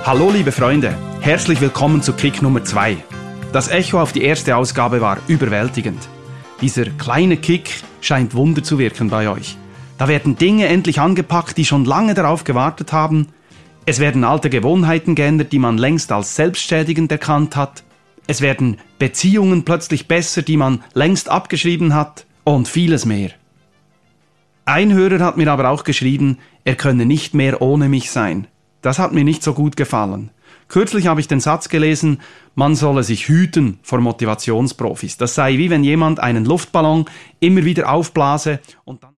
Hallo liebe Freunde, herzlich willkommen zu Kick Nummer 2. Das Echo auf die erste Ausgabe war überwältigend. Dieser kleine Kick scheint Wunder zu wirken bei euch. Da werden Dinge endlich angepackt, die schon lange darauf gewartet haben. Es werden alte Gewohnheiten geändert, die man längst als selbstschädigend erkannt hat. Es werden Beziehungen plötzlich besser, die man längst abgeschrieben hat. Und vieles mehr. Ein Hörer hat mir aber auch geschrieben, er könne nicht mehr ohne mich sein. Das hat mir nicht so gut gefallen. Kürzlich habe ich den Satz gelesen, man solle sich hüten vor Motivationsprofis. Das sei wie wenn jemand einen Luftballon immer wieder aufblase und dann